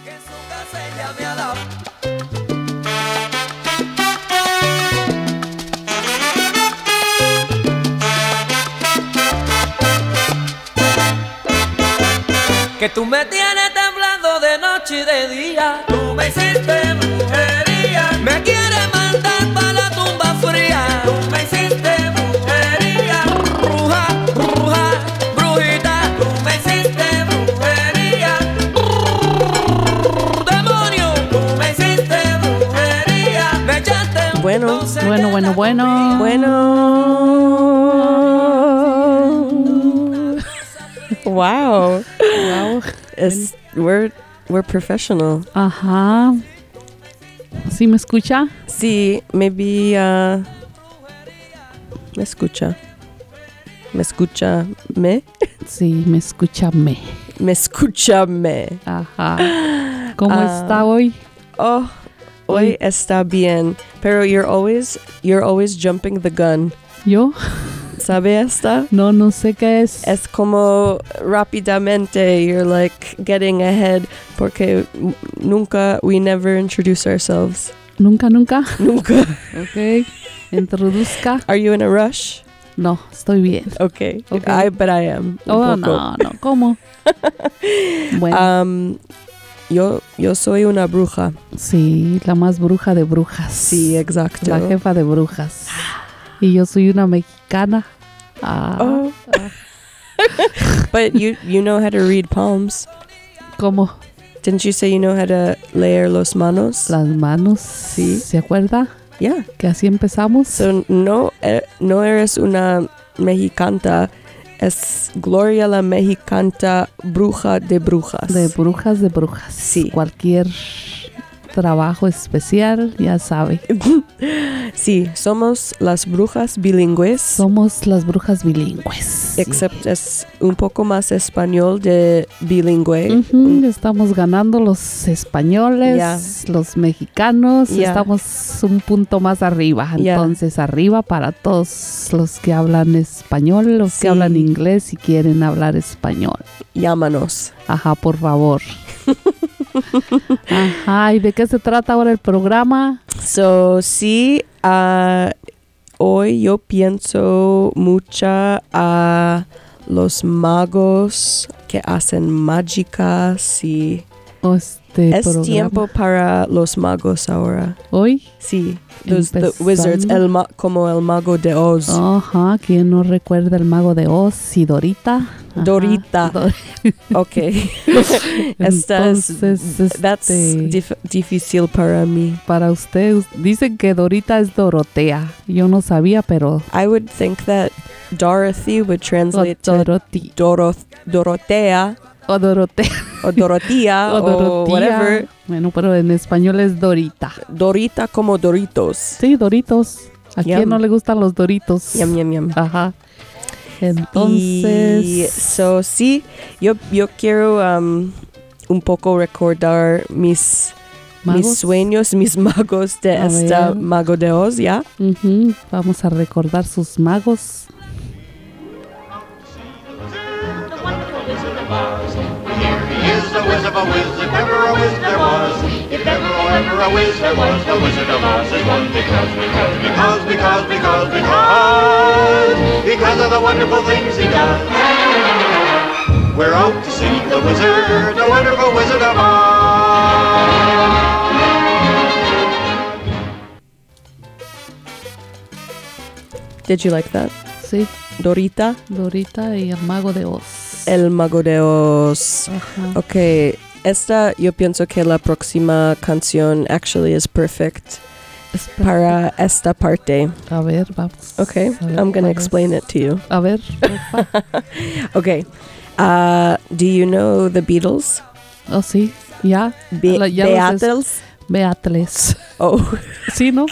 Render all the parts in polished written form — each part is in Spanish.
Que tú me tienes temblando de noche y de día. Tú me hiciste brujería. Me quieres mandar para la tumba fría. Tú me hiciste brujería. Bruja, bruja, brujita. Tú me hiciste brujería. Demonio, tú me hiciste brujería. Me echaste Bueno. Wow. We're professional. Ajá. ¿Sí me escucha? Sí, maybe me escucha. ¿Me escucha me? Sí, me escucha me. Me escucha me. Ajá. ¿Cómo está hoy? Oh, hoy está bien. Pero you're always jumping the gun. ¿Yo? ¿Sabe esta? No sé qué es. Es como rápidamente you're like getting ahead porque we never introduce ourselves. Nunca. Nunca. Ok. Introduzca. Are you in a rush? No, estoy bien. Okay. Okay. But I am. Oh, no. ¿Cómo? Bueno. Yo soy una bruja. Sí, la más bruja de brujas. Sí, exacto. La jefa de brujas. Y yo soy una mexicana. But you know how to read palms. ¿Cómo? Didn't you say you know how to leer los manos? Las manos. Sí. ¿Se acuerda? Yeah. Que así empezamos. So no eres una mexicana, es Gloria la mexicana bruja de brujas. De brujas. Sí. Cualquier trabajo especial, ya sabe. Sí, somos las brujas bilingües. Somos las brujas bilingües. Excepto es un poco más español de bilingüe. Uh-huh. Estamos ganando los españoles, los mexicanos. Estamos un punto más arriba. Entonces, arriba para todos los que hablan español, los que hablan inglés y quieren hablar español. Llámanos. Ajá, por favor. Ajá, ¿y de qué se trata ahora el programa? So, sí, hoy yo pienso mucho a los magos que hacen mágicas y es programa. tiempo para los magos ahora. ¿Hoy? Sí, the wizards, como el mago de Oz. Ajá, ¿quién no recuerda el mago de Oz y Dorita? Ajá. Dorita. Okay. That's difícil para mí. Para usted, dicen que Dorita es Dorotea. Yo no sabía, pero I would think that Dorothy would translate to Dorotea. O Dorotea. O Dorotía. O whatever. Bueno, pero en español es Dorita. Dorita como Doritos. Sí, Doritos. ¿A quién no le gustan los Doritos? Yum. Ajá. Entonces... Y sí, yo quiero un poco recordar mis sueños, mis magos de Mago de Oz, ¿ya? Uh-huh. Vamos a recordar sus magos. The Wizard of Oz, if ever a whiz there was. If ever a whiz there was, the Wizard of Oz is one because of the wonderful things he does. We're out to see the wizard, the wonderful Wizard of Oz. Did you like that? Sí. Dorita y el mago de Oz. El mago de Oz. Ajá. Okay, esta yo pienso que la próxima canción actually is perfect para esta parte. A ver, vamos. Okay, I'm going to explain it to you. A ver. Okay. Do you know the Beatles? Oh, sí. Ya. Beatles. Oh. Sí, ¿no?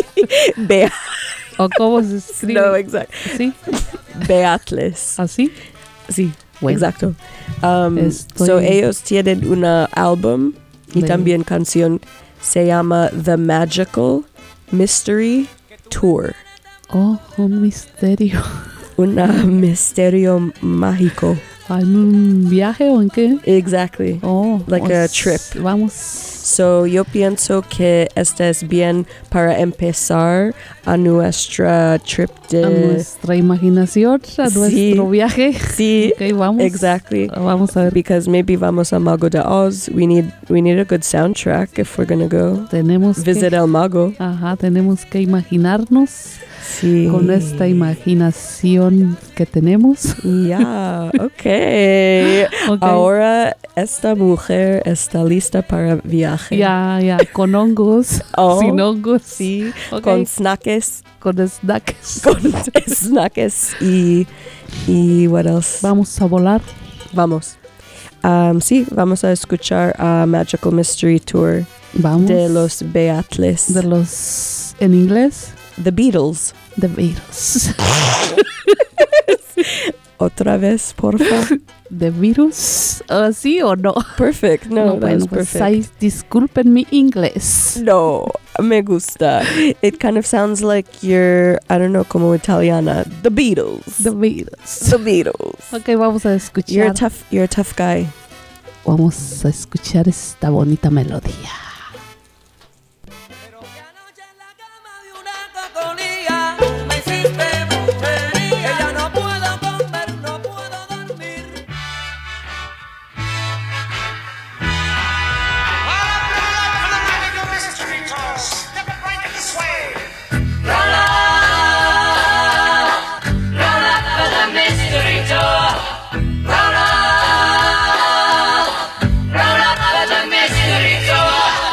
¿O cómo se escribe? No, exacto. Sí. Beatles. ¿Así? Sí. Bueno, exacto. So ellos tienen una álbum y también canción, se llama The Magical Mystery Tour. Oh, un misterio. Un misterio mágico. ¿En un viaje o en qué? Exactly. Oh, Like a trip. Vamos. So, yo pienso que este es bien para empezar a nuestra trip A nuestra imaginación, a nuestro viaje. Sí, Okay, vamos. exactly. Vamos a ver. Because maybe vamos a Mago de Oz. We need a good soundtrack if we're gonna go. Tenemos Visit El Mago. Ajá, tenemos que imaginarnos Sí. con esta imaginación que tenemos. Ya, okay. Ahora esta mujer está lista para viaje. Ya, con hongos, Oh, sin hongos. Sí, Okay. con snacks. Con snacks. Con snacks y what else? Vamos a volar. Vamos. Sí, vamos a escuchar a Magical Mystery Tour Vamos. de los Beatles. De los, en inglés, The Beatles. The Beatles. Otra vez, porfa. ¿The Virus? ¿Sí o no? Perfect. No, that bueno, was pues perfect. ahí, disculpen mi inglés. No, me gusta. It kind of sounds like you're, I don't know, como italiana. The Beatles. The Beatles. The Beatles. Ok, vamos a escuchar. You're a tough guy. Vamos a escuchar esta bonita melodía. Pero que anoche en la cama de una cocolía, tú me hiciste brujería. Que ya no puedo comer, no puedo dormir. Roll up for the mystery tour.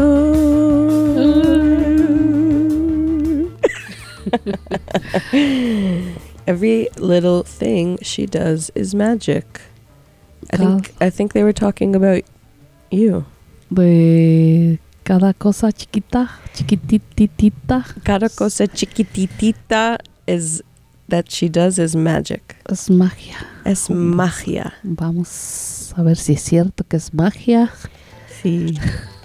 Every little thing she does is magic. I think they were talking about you. De cada cosa chiquititita. Cada cosa chiquititita is that she does is magic. Es magia. Es magia. Vamos a ver si es cierto que es magia. Sí.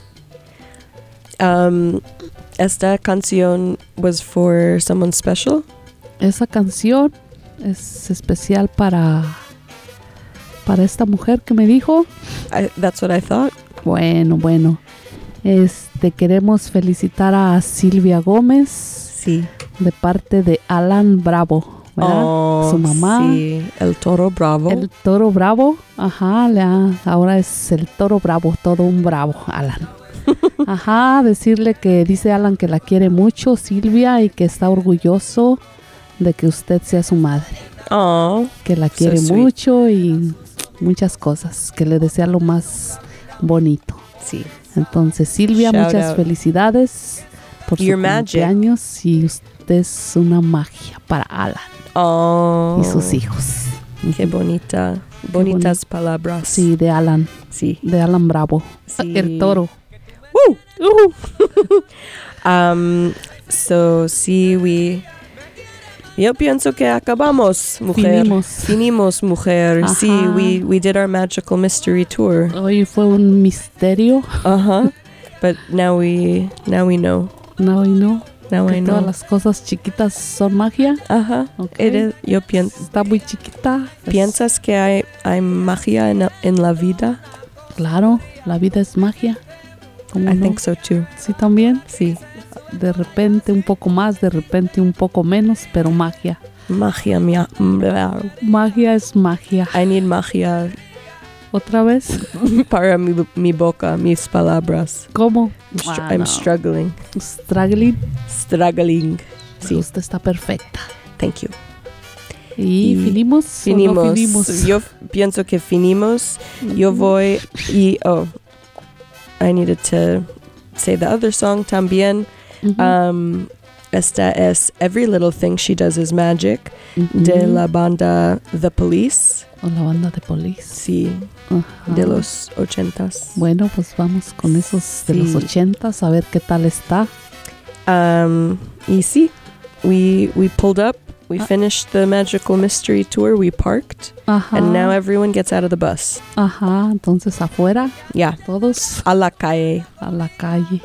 Esta canción was for someone special. Esa canción es especial para esta mujer que me dijo. That's what I thought. Bueno. Queremos felicitar a Silvia Gómez. Sí. De parte de Alan Bravo, ¿verdad? Oh, su mamá. Sí, el toro bravo. El toro bravo. Ajá, ahora es el toro bravo, todo un bravo, Alan. Ajá, decirle que dice Alan que la quiere mucho, Silvia, y que está orgulloso de que usted sea su madre. Oh, que la quiere mucho y muchas cosas, que le desea lo más bonito. Sí. Entonces, Silvia, Shout muchas out. Felicidades por Your su magic. cumpleaños, y usted es una magia para Alan Oh, y sus hijos. qué bonita, bonitas palabras. Sí, de Alan. Sí. De Alan Bravo. Sí. El toro. So, sí, yo pienso que acabamos, mujer. Finimos, mujer. Ajá. Sí, we did our magical mystery tour. Hoy fue un misterio. But now we know. Now I know. Now que I todas know. las cosas chiquitas son magia. Okay. Yo pienso. Está muy chiquita. ¿Piensas que hay magia en la vida? Claro, la vida es magia. ¿Cómo I no? think so too. Sí, también. Sí. De repente un poco más, de repente un poco menos, pero magia. Magia. Magia es magia. I need magia ¿Otra vez? para mi boca, mis palabras. ¿Cómo? I'm struggling. Struggling. Sí. Usted está perfecta. Thank you. ¿Y finimos? Finimos. ¿O no finimos? Yo pienso que finimos. Yo voy y... I needed to say the other song también. Esta es Every Little Thing She Does Is Magic de la banda The Police. O la banda de Police. Sí, Ajá. de los 80s. Bueno, pues vamos con esos de los 80s a ver qué tal está. Y sí, we pulled up. We finished the Magical Mystery Tour. We parked. Ajá. And now everyone gets out of the bus. Ajá, entonces afuera. Yeah. Todos A la calle. a la calle.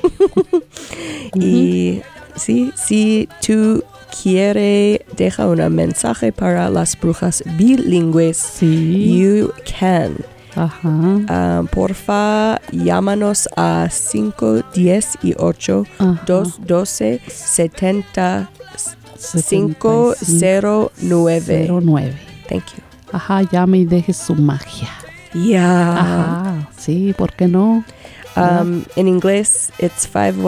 Y sí, si tú quieres dejar un mensaje para las brujas bilingües, Sí. you can. Ajá. Porfa, llámanos a 518 212 70 509. 09. Thank you. Ajá, llame y deje su magia. Yeah. Ajá, sí, ¿por qué no? In inglés, it's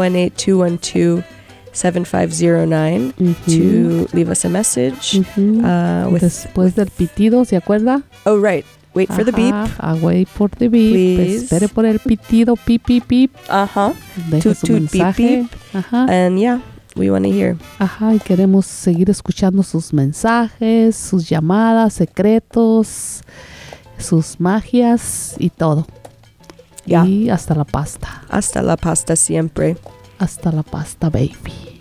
518-212-7509 to leave us a message. With Después del pitido, ¿se acuerda? Oh, right. Wait for the beep. Wait for the beep. Please. Espere por el pitido, pip, pip, pip. Deje Toot, su toot, mensaje. beep, beep. Ajá. And yeah, we want to hear. Ajá, y queremos seguir escuchando sus mensajes, sus llamadas, secretos, sus magias y todo. Ya. Y hasta la pasta. Hasta la pasta siempre. Hasta la pasta, baby.